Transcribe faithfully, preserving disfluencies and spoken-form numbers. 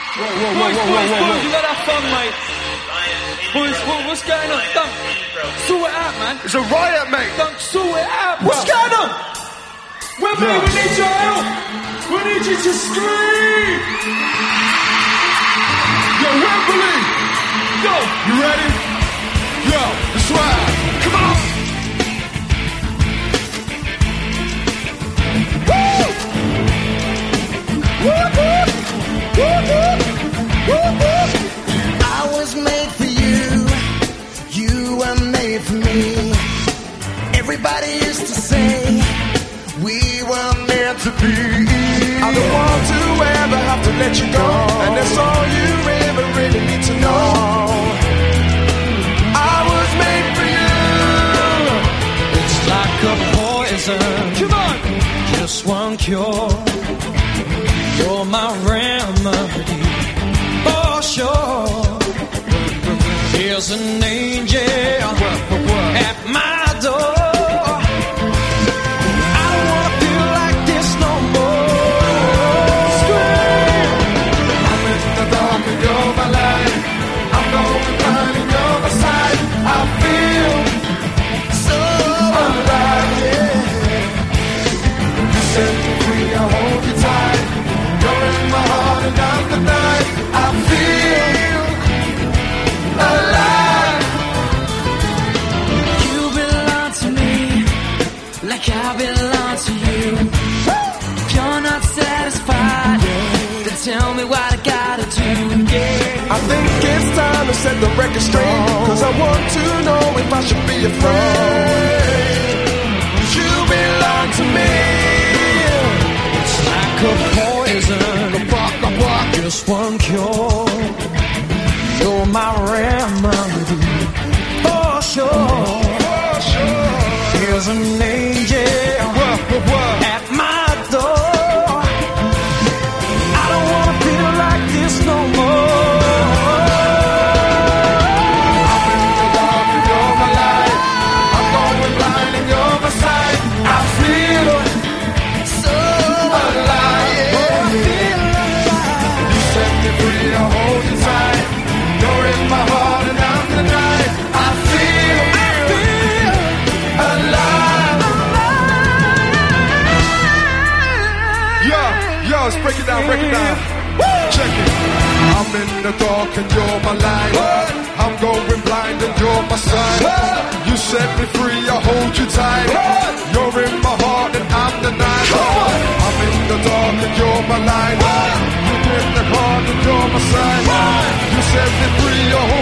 Whoa, whoa, whoa, boys, whoa, boys, whoa, boys, whoa. You gotta have fun, mate. Boys, what, what's going on? Dunk, sort it out, man. It's a riot, mate. Dunk, sort it out, bro. What's going on? Wembley, yeah. We need your help. We need you to scream. Yo, Wembley. Go. You ready? Yo, that's right. Come on. Woo! Woo, woo. Woo, woo. Woo, woo. I was made for you. You were made for me. Everybody used to say we were meant to be. I don't want to ever have to let you go, and that's all you ever really need to know. I was made for you. It's like a poison. Come on. Just one cure. You're my remedy. For sure. Here's an angel at my door. I belong to you. If you're not satisfied, then tell me what I gotta do. Yeah. I think it's time to set the record straight, cause I want to know if I should be afraid. You belong to me. It's like a poison, just one cure. You're my remedy, for sure. Here's an angel at my door. I don't wanna feel like this no more. I'm in the dark and you're my light. I'm going blind and you're my sight. I feel so alive. Oh, I feel alive. You set me free, I hold you tight. You're in my heart and I'm the night. I feel, I feel alive. Yo, let's break it down, break it down. Check it. I'm in the dark and you're my light. I'm going blind and you're my sign. You set me free, I hold you tight. You're in my heart and I'm the night. I'm in the dark and you're my light. You're in the heart and you're my sign. You set me free, I hold